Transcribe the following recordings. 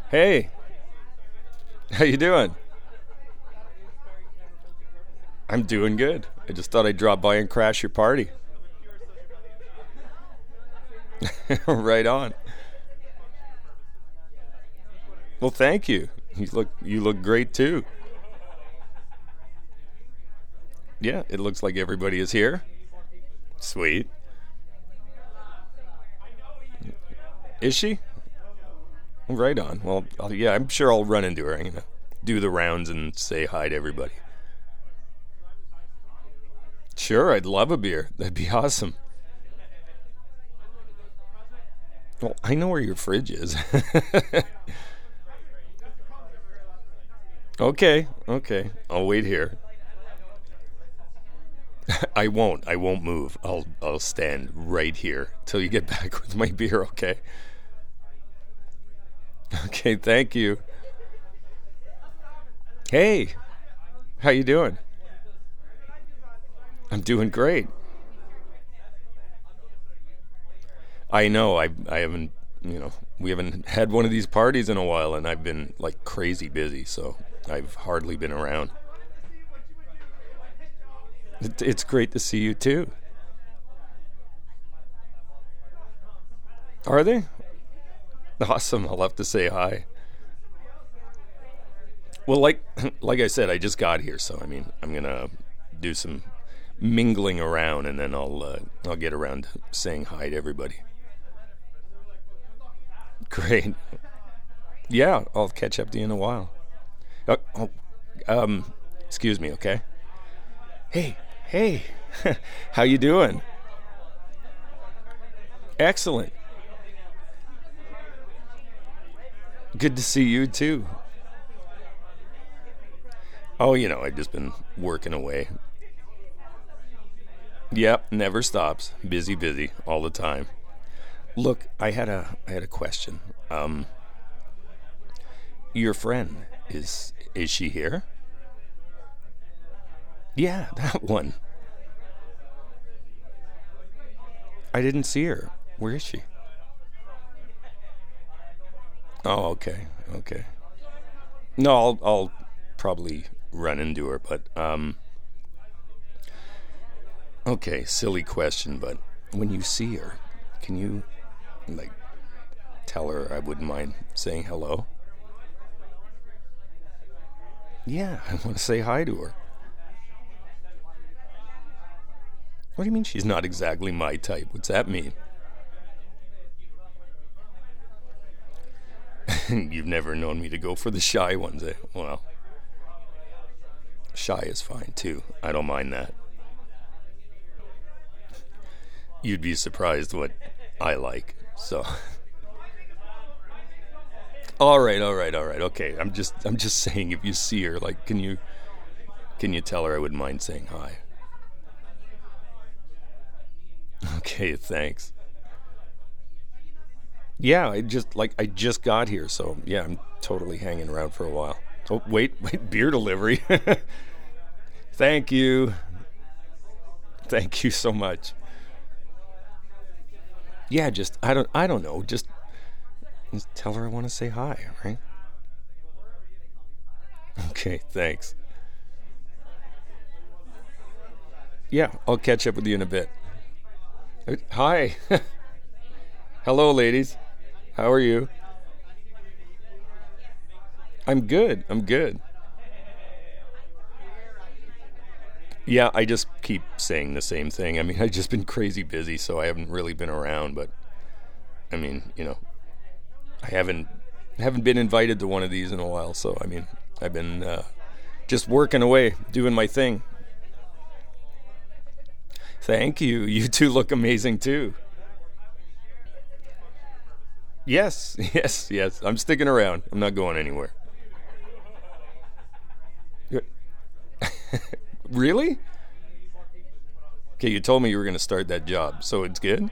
Hey, how you doing? I'm doing good. I just thought I'd drop by and crash your party. Right on. Well, thank you. You look great too. Yeah, it looks like everybody is here. Sweet. Is she? Right on. Well, yeah, I'm sure I'll run into her. I'm gonna do the rounds and say hi to everybody. Sure, I'd love a beer. That'd be awesome. Well, I know where your fridge is. Okay, okay. I'll wait here. I won't. I won't move. I'll stand right here till you get back with my beer, okay? Okay, thank you. Hey, how you doing? I'm doing great. I know. I haven't, we haven't had one of these parties in a while and I've been like crazy busy, so I've hardly been around. It's great to see you too. Are they? Awesome. I'll have to say hi. Well, like I said, I just got here, so I mean, I'm gonna do some mingling around, and then I'll get around to saying hi to everybody. Great. Yeah, I'll catch up to you in a while. Oh, excuse me, okay? Hey, hey, how you doing? Excellent. Good to see you too. Oh, I've just been working away. Yep, never stops. Busy, busy all the time. Look, I had a question. Your friend is she here? Yeah, that one. I didn't see her. Where is she? Oh, okay, okay. No, I'll probably run into her, but okay, silly question, but when you see her, can you like tell her I wouldn't mind saying hello? Yeah, I want to say hi to her. What do you mean she's not exactly my type? What's that mean? You've never known me to go for the shy ones, eh? Well, shy is fine too. I don't mind that. You'd be surprised what I like. So, all right, all right, all right. Okay, I'm just saying if you see her, like, can you tell her I wouldn't mind saying hi? Okay, thanks. Yeah, I just got here, so yeah, I'm totally hanging around for a while. Oh, wait, wait, beer delivery. Thank you. Thank you so much. Yeah, just I don't know, just tell her I want to say hi, right? Okay, thanks. Yeah, I'll catch up with you in a bit. Hi. Hello, ladies. How are you? I'm good. I'm good. Yeah, I just keep saying the same thing. I mean, I've just been crazy busy, so I haven't really been around, but I mean, I haven't been invited to one of these in a while, so I mean, I've been just working away, doing my thing. Thank you. You two look amazing too. Yes, yes, yes. I'm sticking around. I'm not going anywhere. Really? Okay, you told me you were going to start that job, so it's good.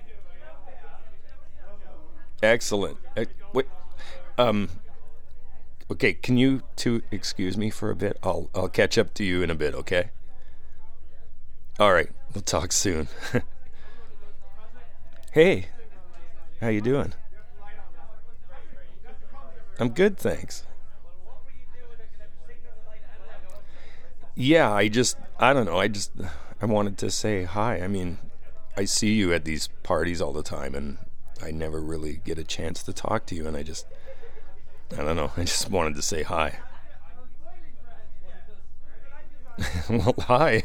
Excellent. Wait. Um. Okay, can you two excuse me for a bit? I'll catch up to you in a bit. Okay. All right. We'll talk soon. Hey, how you doing? I'm good, thanks. Yeah, I don't know. I wanted to say hi. I mean, I see you at these parties all the time, and I never really get a chance to talk to you, and I don't know. I just wanted to say hi. Well, hi.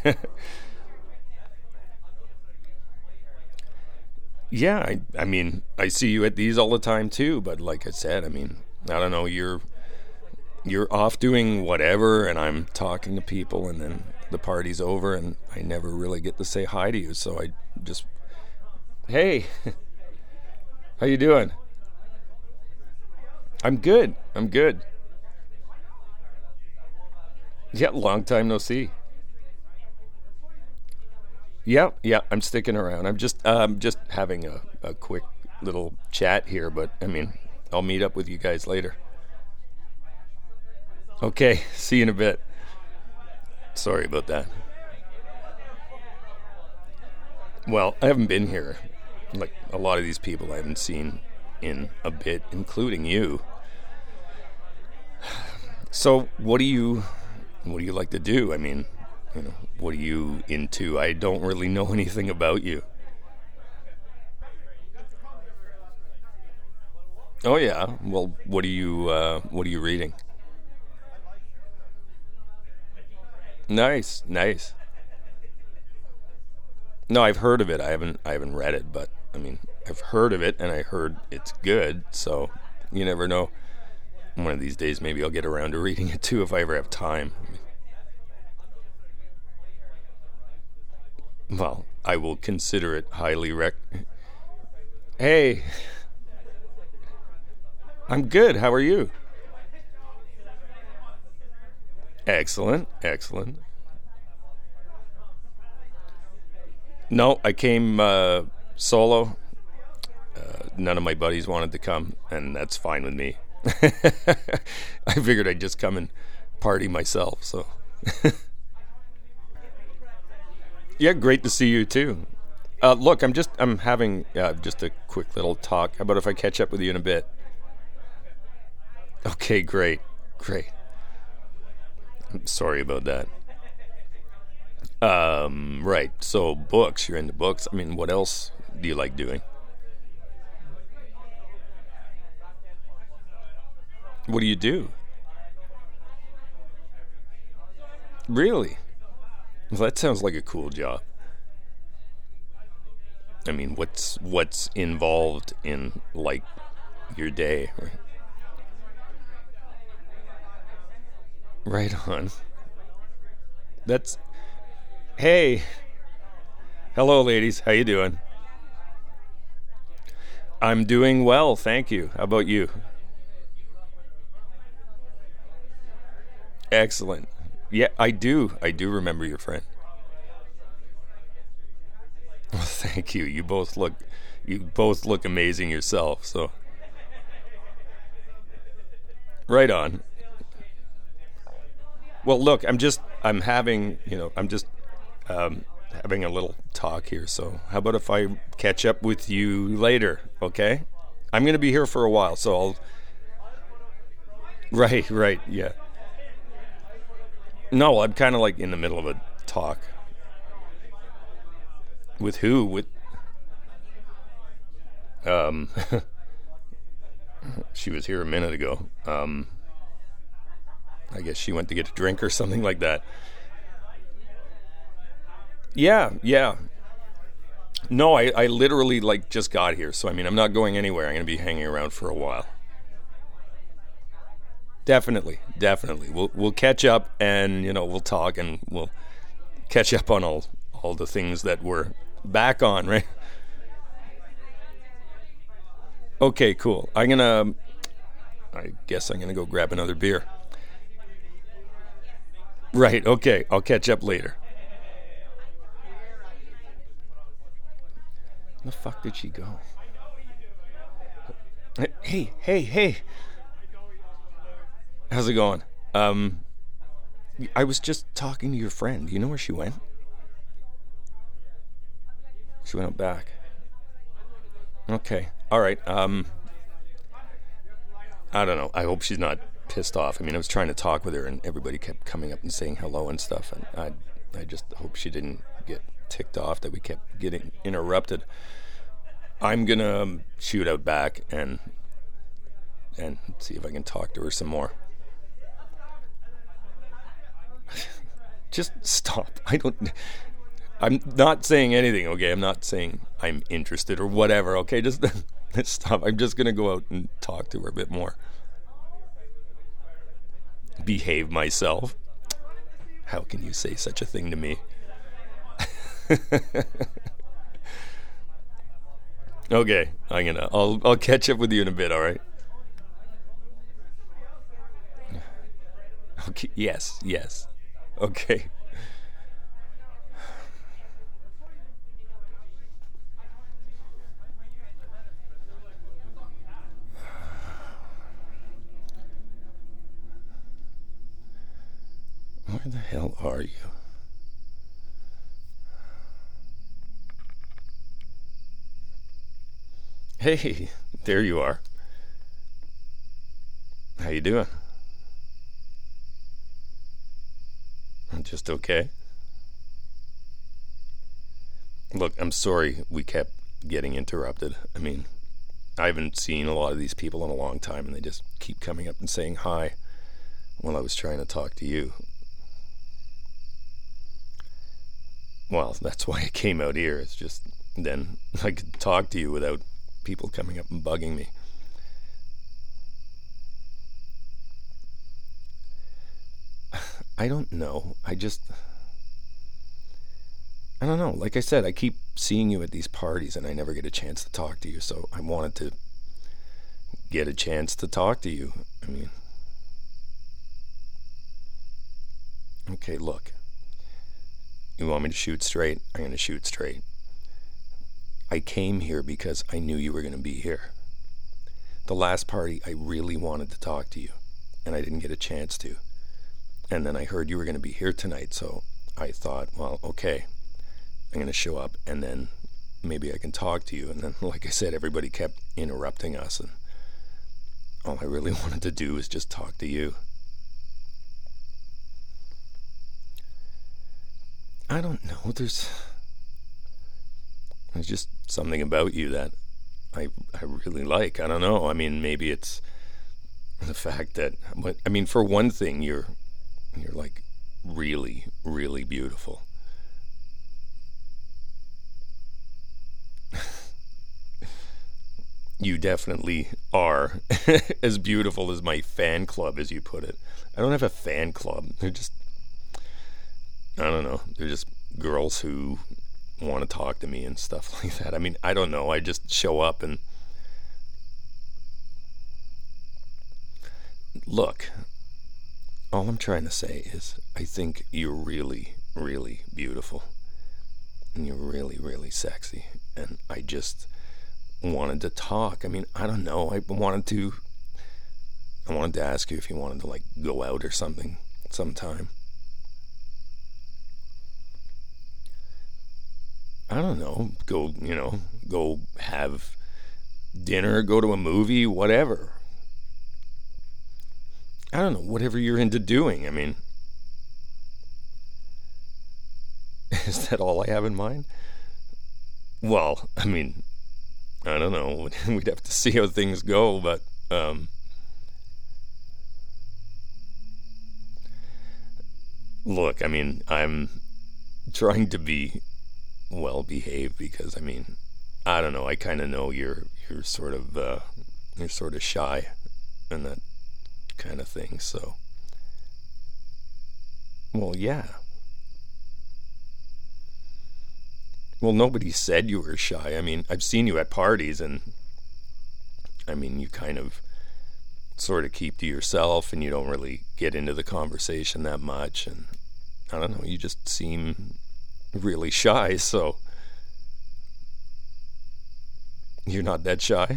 Yeah, I mean, I see you at these all the time too, but like I said, I mean, I don't know, you're off doing whatever, and I'm talking to people, and then the party's over, and I never really get to say hi to you, so I just, hey, how you doing? I'm good. I'm good. Yeah, long time no see. Yeah, yeah, I'm sticking around. I'm just having a quick little chat here, but I mean, I'll meet up with you guys later. Okay, see you in a bit. Sorry about that. Well, I haven't been here. Like a lot of these people I haven't seen in a bit, including you. So, what do you like to do? I mean, what are you into? I don't really know anything about you. Oh yeah. Well, what are you reading? Nice, nice. No, I've heard of it. I haven't read it, but I mean, I've heard of it and I heard it's good, so you never know. One of these days maybe I'll get around to reading it too if I ever have time. Well, I will consider it highly Hey, I'm good. How are you? Excellent, excellent. No, I came solo. None of my buddies wanted to come, and that's fine with me. I figured I'd just come and party myself. So, yeah, great to see you too. Look, I'm having just a quick little talk. How about if I catch up with you in a bit? Okay, great, great. I'm sorry about that. Right. So books. You're into books. I mean, what else do you like doing? What do you do? Really? Well, that sounds like a cool job. I mean, what's involved in like your day? Right on. That's Hey, hello, ladies. How you doing? I'm doing well, thank you. How about you? Excellent. Yeah, I do. I do remember your friend. Well, thank you. You both look amazing yourself. So, right on. Well, look, I'm just having a little talk here. So, how about if I catch up with you later? Okay. I'm going to be here for a while, so I'll. Right, right, yeah. No, I'm kind of like in the middle of a talk. With who? With um, she was here a minute ago. I guess she went to get a drink or something like that. Yeah, yeah. No, I literally like just got here, so I mean I'm not going anywhere. I'm gonna be hanging around for a while. Definitely, definitely. We'll catch up, and we'll talk, and we'll catch up on all the things that we're back on, right? Okay, cool. I guess I'm gonna go grab another beer. Right. Okay. I'll catch up later. Where the fuck did she go? Hey, hey, hey. How's it going? Um, I was just talking to your friend. Do you know where she went? She went out back. Okay. All right. I don't know. I hope she's not pissed off. I mean, I was trying to talk with her, and everybody kept coming up and saying hello and stuff, and I just hope she didn't get ticked off that we kept getting interrupted. I'm gonna shoot out back and see if I can talk to her some more. Just stop. I'm not saying anything, okay? I'm not saying I'm interested or whatever, okay? Just stop. I'm just gonna go out and talk to her a bit more. Behave myself. How can you say such a thing to me? Okay, I'll catch up with you in a bit, all right? Okay, yes. Okay. Where the hell are you? Hey, there you are. How you doing? Just okay. Look, I'm sorry we kept getting interrupted. I mean, I haven't seen a lot of these people in a long time, and they just keep coming up and saying hi while I was trying to talk to you. Well, that's why I came out here. It's just then I could talk to you without people coming up and bugging me. I don't know. I don't know. Like I said, I keep seeing you at these parties and I never get a chance to talk to you, so I wanted to get a chance to talk to you. I mean, okay, look. You want me to shoot straight? I'm going to shoot straight. I came here because I knew you were going to be here. The last party, I really wanted to talk to you, and I didn't get a chance to. And then I heard you were going to be here tonight, so I thought, well, okay, I'm going to show up, and then maybe I can talk to you. And then, like I said, everybody kept interrupting us, and all I really wanted to do was just talk to you. I don't know, there's just something about you that I really like. I don't know. I mean, maybe it's the fact that, I mean, for one thing, you're like really, really beautiful. You definitely are as beautiful as my fan club, as you put it. I don't have a fan club. They're just, I don't know. They're just girls who want to talk to me and stuff like that. I mean, I don't know. I just show up and look. All I'm trying to say is I think you're really, really beautiful. And you're really, really sexy. And I just wanted to talk. I mean, I don't know. I wanted to ask you if you wanted to, like, go out or something sometime. I don't know, go have dinner, go to a movie, whatever. I don't know, whatever you're into doing. I mean, is that all I have in mind? Well, I mean, I don't know. We'd have to see how things go, but look, I mean, I'm trying to be well behaved because, I mean, I don't know, I kind of know you're sort of shy and that kind of thing, so well, yeah. Well, nobody said you were shy. I mean, I've seen you at parties, and I mean, you kind of sort of keep to yourself and you don't really get into the conversation that much, and I don't know, you just seem really shy. So you're not that shy?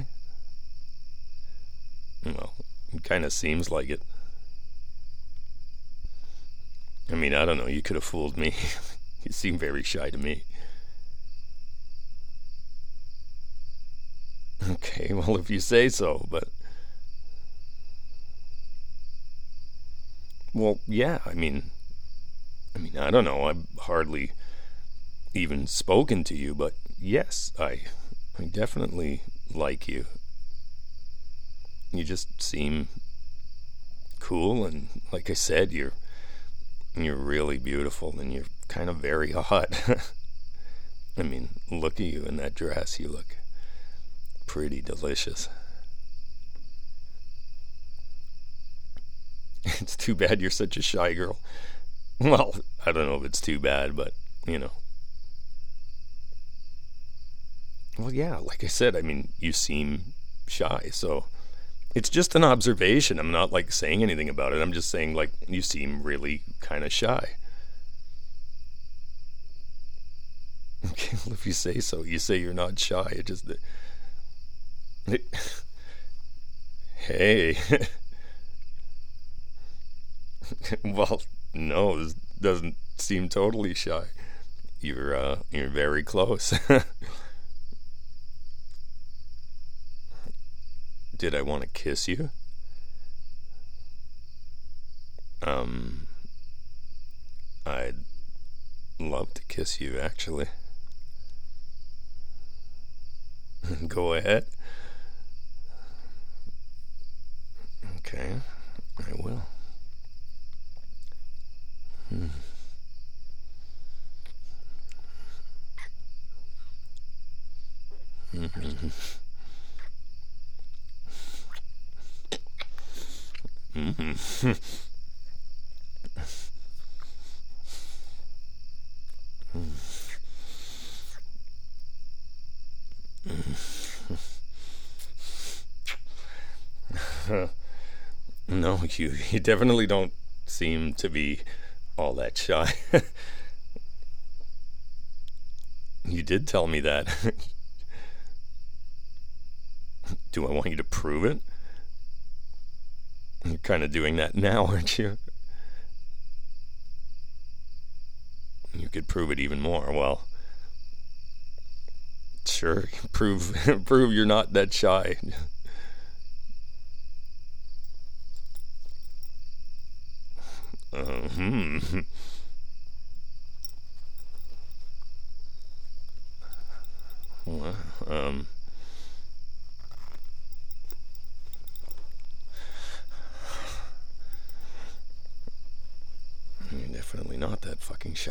Well, it kind of seems like it. I mean, I don't know, you could have fooled me. You seem very shy to me. Okay, well, if you say so, but Well, yeah, I don't know. I've hardly even spoken to you, but yes, I definitely like you. You just seem cool, and like I said, you're really beautiful, and you're kind of very hot. Look at you in that dress. You look pretty delicious. It's too bad you're such a shy girl. Well, I don't know if it's too bad, but, you know. Well, yeah, like I said, you seem shy, so it's just an observation. I'm not, like, saying anything about it. I'm just saying, like, you seem really kind of shy. Okay, well, if you say so. You say you're not shy. It just... Hey. Well, no, this doesn't seem totally shy. You're very close. Did I want to kiss you? I'd love to kiss you, actually. Go ahead. Okay, I will. No, you definitely don't seem to be all that shy. You did tell me that. Do I want you to prove it? You're kind of doing that now, aren't you? You could prove it even more. Well, sure, prove you're not that shy. Well, you're definitely not that fucking shy.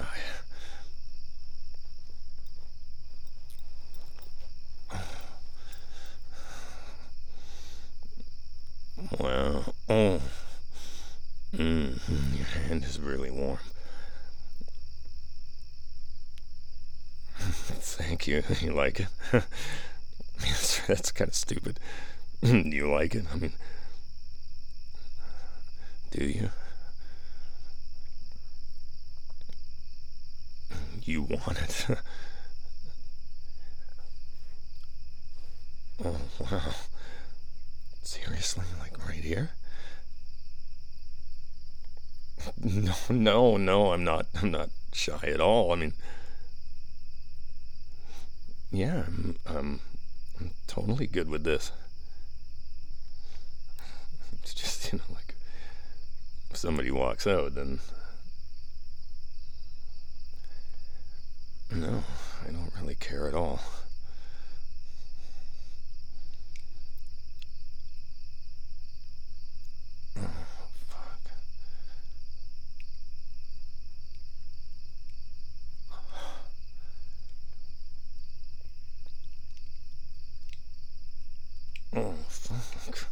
Well, your hand is really warm. Thank you. You like it? That's kind of stupid. Do you like it? Do you? You want it? Oh, wow. Seriously? Like right here? No, I'm not shy at all. Yeah, I'm totally good with this. It's just, like, if somebody walks out, then... No, I don't really care at all. Oh, fuck. Oh, fuck.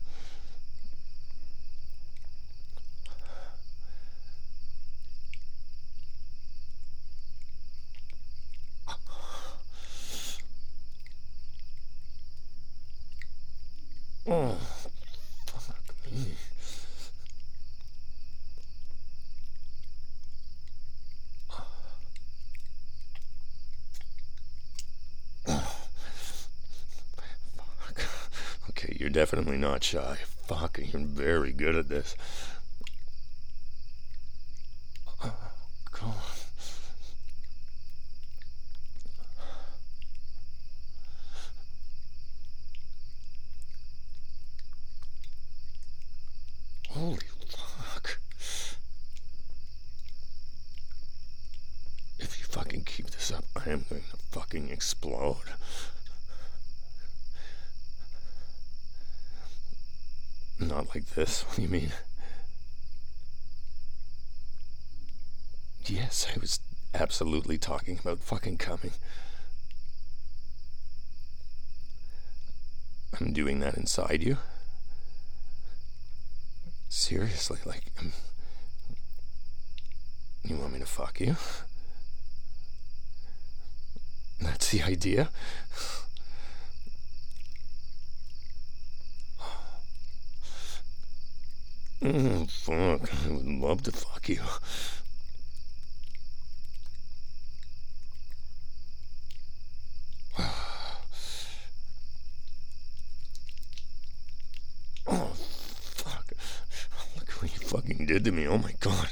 Oh, fuck me. Fuck. Okay, you're definitely not shy. Fuck, you're very good at this. Oh, God. Holy fuck. I am going to fucking explode. Not like this. What do you mean? Yes, I was absolutely talking about fucking coming. I'm doing that inside you? Seriously, like, you want me to fuck you? That's the idea? Oh, fuck. I would love to fuck you. Oh, fuck. Look what you fucking did to me. Oh my god.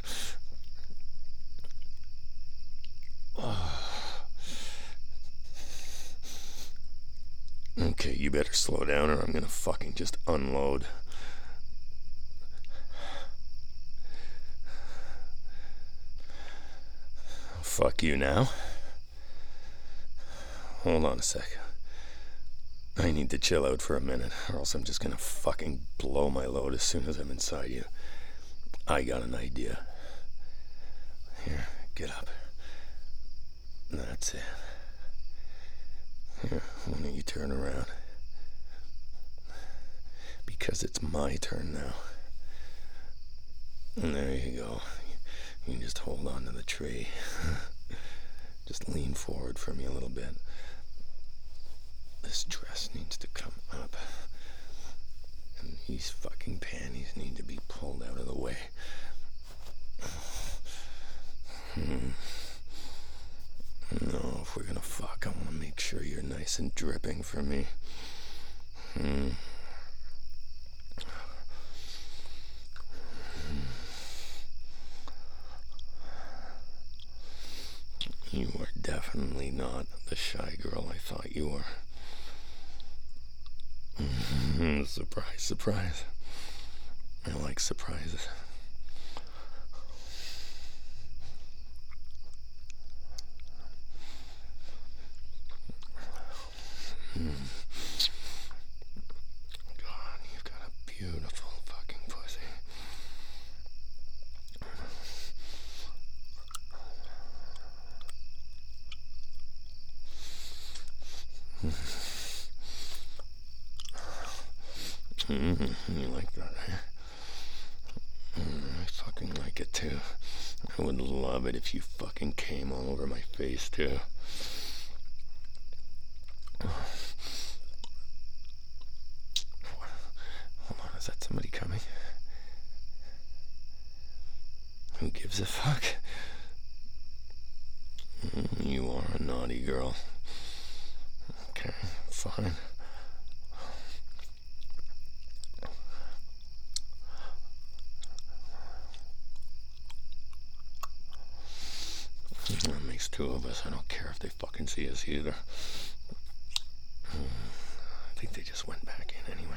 Okay, you better slow down or I'm gonna fucking just unload. Fuck you now. Hold on a sec. I need to chill out for a minute, or else I'm just gonna fucking blow my load as soon as I'm inside you. I got an idea. Here, get up. That's it. Here, why don't you turn around? Because it's my turn now. And there you go. You can just hold on to the tree. Just lean forward for me a little bit. This dress needs to come up. And these fucking panties need to be pulled out of the way. No, if we're gonna fuck, I wanna make sure you're nice and dripping for me. You are definitely not the shy girl I thought you were. Surprise, surprise. I like surprises. God, you've got a beautiful fucking pussy. You like that, eh? I fucking like it too. I would love it if you fucking came all over my face too. Hold on, is that somebody coming? Who gives a fuck? You are a naughty girl. Okay, fine. That makes two of us. I don't care if they fucking see us either. I think they just went back in anyway.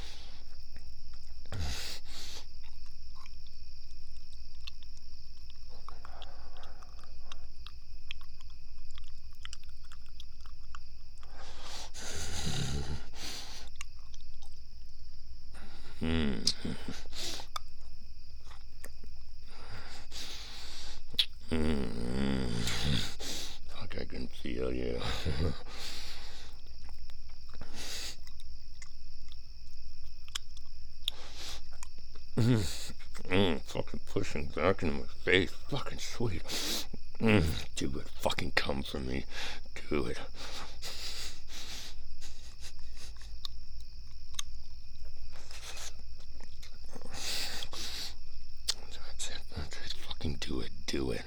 Fuck, I can feel you. Fucking pushing back into my face. Fucking sweet. Do it. Fucking come for me. Do it. That's it. That's it. Fucking do it. Do it.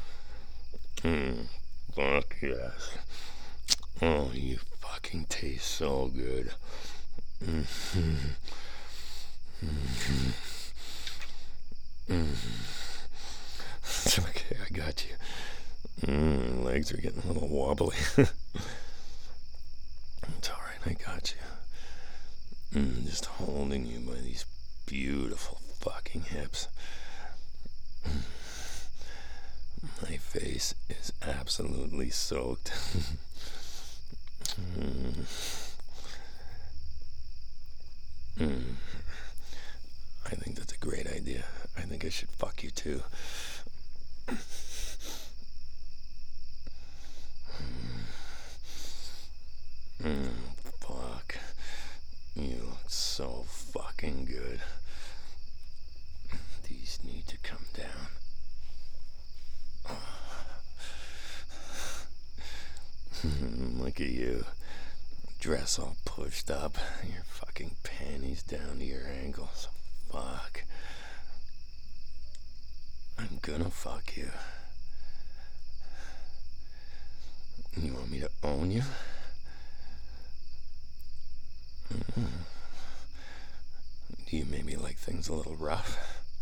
Fuck yes. Oh, you fucking taste so good. It's okay, I got you. Legs are getting a little wobbly. It's alright, I got you. Just holding you by these beautiful fucking hips. My face is absolutely soaked. I think that's a great idea. I think I should fuck you too. Fuck. You look so fucking good. These need to come down. Look at you. Dress all pushed up. Your fucking panties down to your ankles. Fuck. I'm gonna fuck you. You want me to own you? Do you maybe like things a little rough?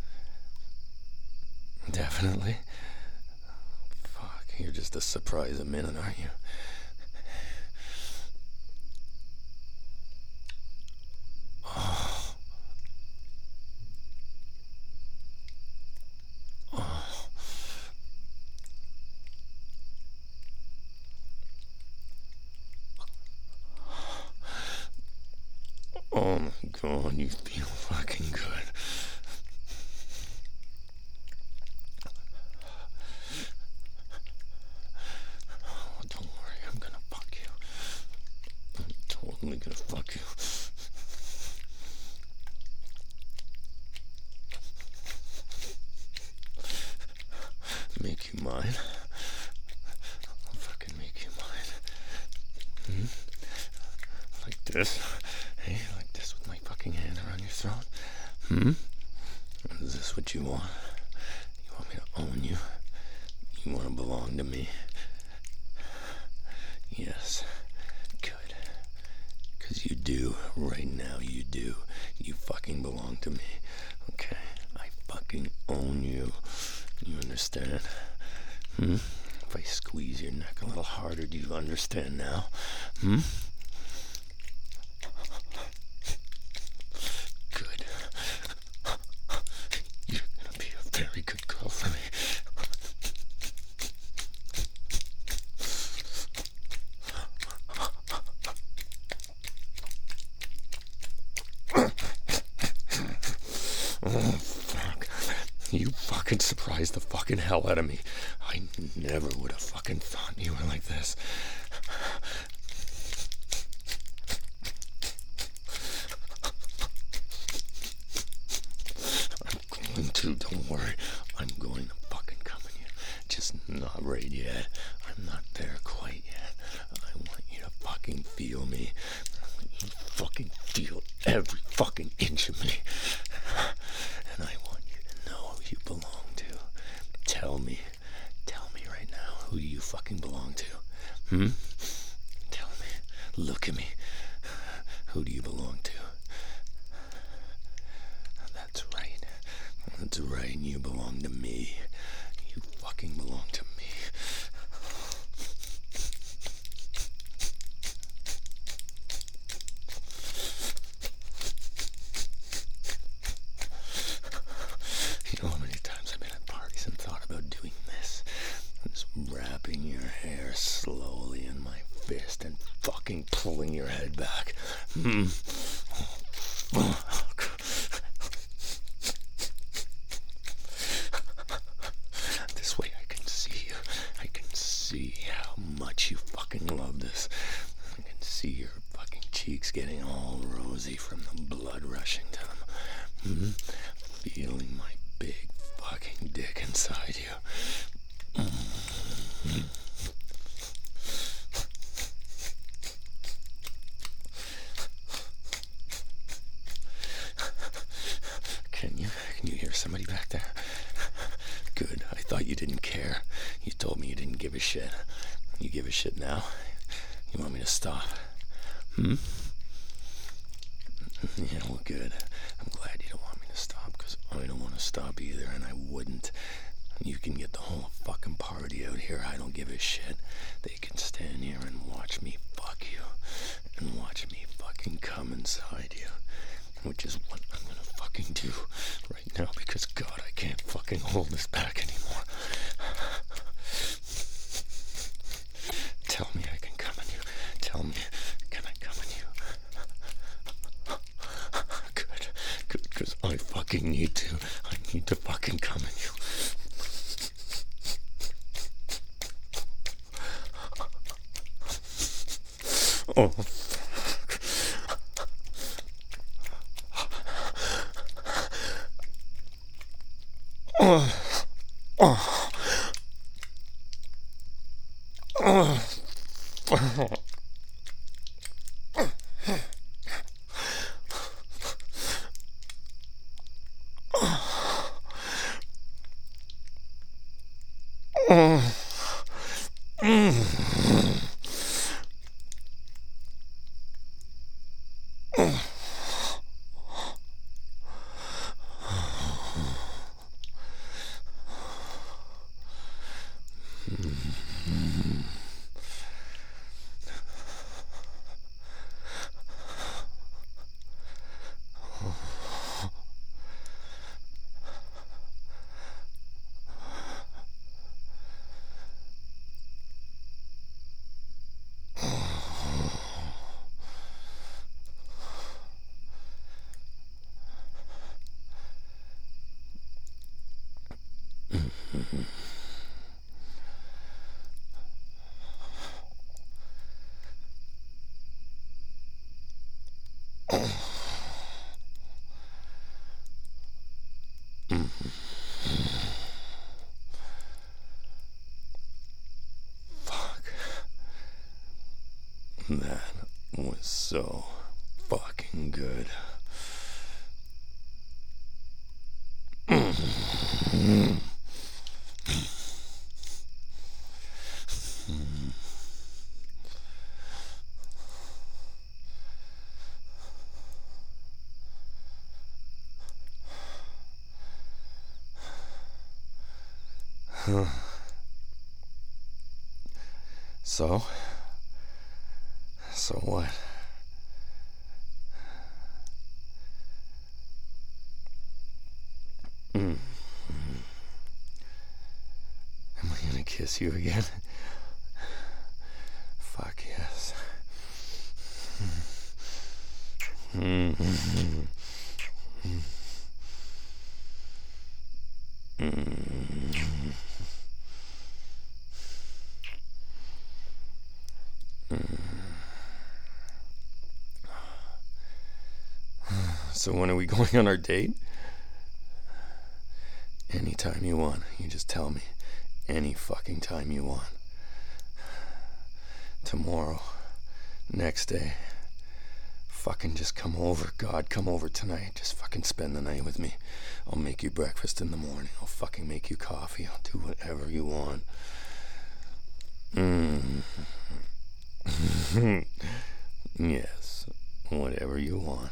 Definitely. Fuck, you're just a surprise a minute, aren't you? Oh my god, you feel fucking good. Oh, don't worry, I'm gonna fuck you. I'm totally gonna fuck you. Make you mine. I'll fucking make you mine. Like this. Hey, like this with my fucking hand around your throat. Is this what you want? You want me to own you? You want to belong to me? Yes. Good. 'Cause you do. Right now you do. You fucking belong to me. Okay? I fucking own you. You understand? If I squeeze your neck a little harder, do you understand now? Good. You're gonna be a very good girl for me. Oh, fuck. You fucking surprised the fucking hell out of me. I never would have fucking thought you were like this. I'm going to, don't worry. I'm going to fucking come in you. Just not right yet. I'm not there quite yet. I want you to fucking feel me. You fucking feel every fucking inch of me. And I want you to know who you belong to. Tell me right now, who do you fucking belong to? Tell me. Look at me. Who do you belong to? That's right. That's right, you belong to me. You fucking belong to me. You know how many times I've been at parties and thought about doing this? Just wrapping your hair slowly in my fist and fucking pulling your head back. This way I can see you. I can see how much you fucking love this. I can see your fucking cheeks getting all rosy from the blood rushing to them. Feeling my big fucking dick inside you. Can you hear somebody back there? Good. I thought you didn't care. You told me you didn't give a shit. You give a shit now? You want me to stop? Yeah, well, good. I'm glad you don't want me to stop, because I don't want to stop either, and I wouldn't. You can get the whole fucking party out here. I don't give a shit. They can stand here and watch me fuck you, and watch me fucking come inside you, which is what I'm gonna fucking do right now, because God, I can't fucking hold this back anymore. Tell me I can come in you. Tell me, can I come in you? Good, because I fucking need to. I need to fucking come in you. Oh, that was so fucking good. So what? Am I gonna kiss you again? Fuck yes. So when are we going on our date? Anytime you want. You just tell me. Any fucking time you want. Tomorrow. Next day. Fucking just come over. God, come over tonight. Just fucking spend the night with me. I'll make you breakfast in the morning. I'll fucking make you coffee. I'll do whatever you want. Yes. Whatever you want.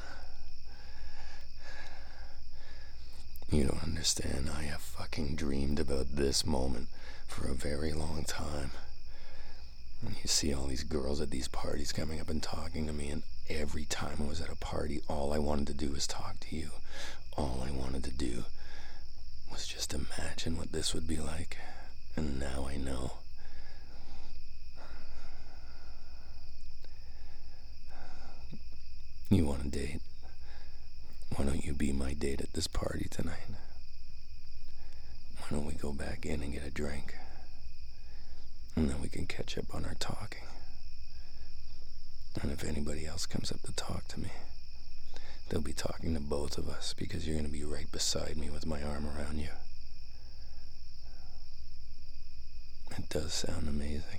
You don't understand. I have fucking dreamed about this moment for a very long time. And you see all these girls at these parties coming up and talking to me, and every time I was at a party, all I wanted to do was talk to you. All I wanted to do was just imagine what this would be like. And now I know. You want a date? Why don't you be my date at this party tonight? Why don't we go back in and get a drink? And then we can catch up on our talking. And if anybody else comes up to talk to me, they'll be talking to both of us, because you're going to be right beside me with my arm around you. It does sound amazing.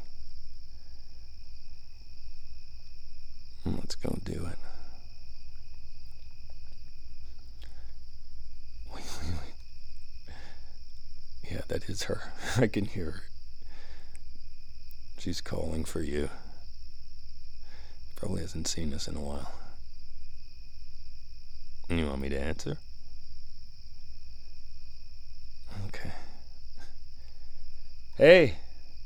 Let's go do it. Wait. Yeah, that is her. I can hear her. She's calling for you. Probably hasn't seen us in a while. You want me to answer? Okay. Hey.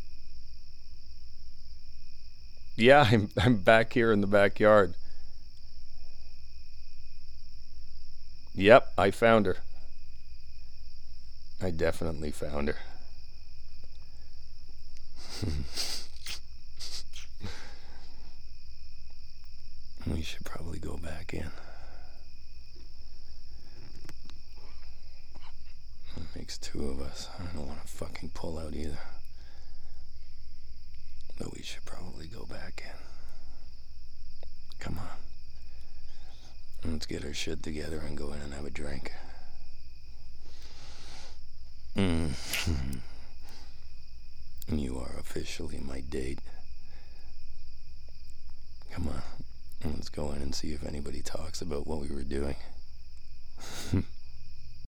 Yeah, I'm back here in the backyard. Yep, I found her. I definitely found her. We should probably go back in. It makes two of us. I don't want to fucking pull out either. But we should probably go back in. Come on. Let's get our shit together and go in and have a drink. You are officially my date. Come on. Let's go in and see if anybody talks about what we were doing.